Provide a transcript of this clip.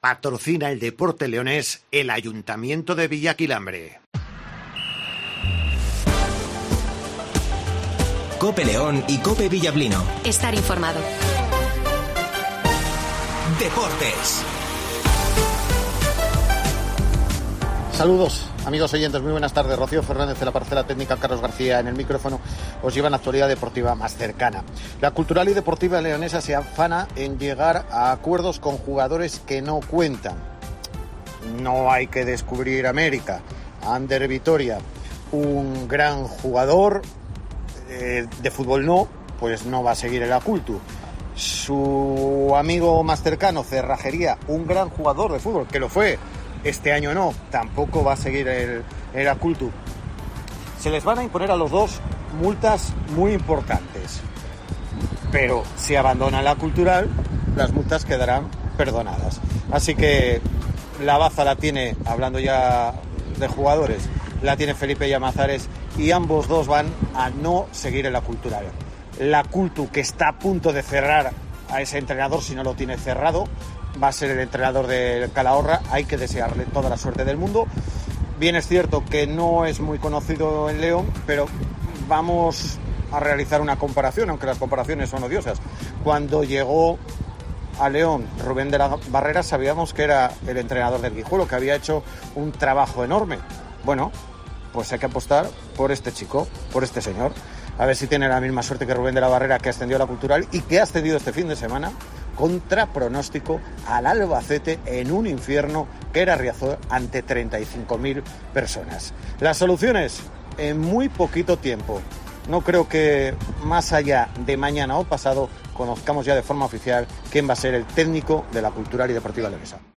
Patrocina el deporte leonés el Ayuntamiento de Villaquilambre. Cope León y Cope Villablino. Estar informado. Deportes. Saludos, amigos oyentes, muy buenas tardes. Rocío Fernández de la parcela técnica, Carlos García en el micrófono, os llevan la actualidad deportiva más cercana. La cultural y deportiva leonesa se afana en llegar a acuerdos con jugadores que no cuentan. No hay que descubrir América. Ander Vitoria, un gran jugador de fútbol pues no va a seguir el Acultu. Su amigo más cercano, Cerrajería, un gran jugador de fútbol, que lo fue. Este año no, tampoco va a seguir el Acultu. Se les van a imponer a los dos multas muy importantes. Pero si abandonan la cultural, las multas quedarán perdonadas. Así que la baza la tiene, hablando ya de jugadores, la tiene Felipe Llamazares y ambos dos van a no seguir en la cultural. La Cultu, que está a punto de cerrar a ese entrenador, si no lo tiene cerrado, va a ser el entrenador del Calahorra. Hay que desearle toda la suerte del mundo. Bien es cierto que no es muy conocido en León, pero vamos a realizar una comparación, aunque las comparaciones son odiosas. Cuando llegó a León Rubén de la Barrera, sabíamos que era el entrenador del Guijuelo, que había hecho un trabajo enorme. Bueno, pues hay que apostar por este chico, por este señor. A ver si tiene la misma suerte que Rubén de la Barrera, que ascendió a la cultural y que ha ascendido este fin de semana contra pronóstico al Albacete en un infierno que era Riazor ante 35.000 personas. Las soluciones en muy poquito tiempo. No creo que más allá de mañana o pasado conozcamos ya de forma oficial quién va a ser el técnico de la cultural y deportiva leonesa.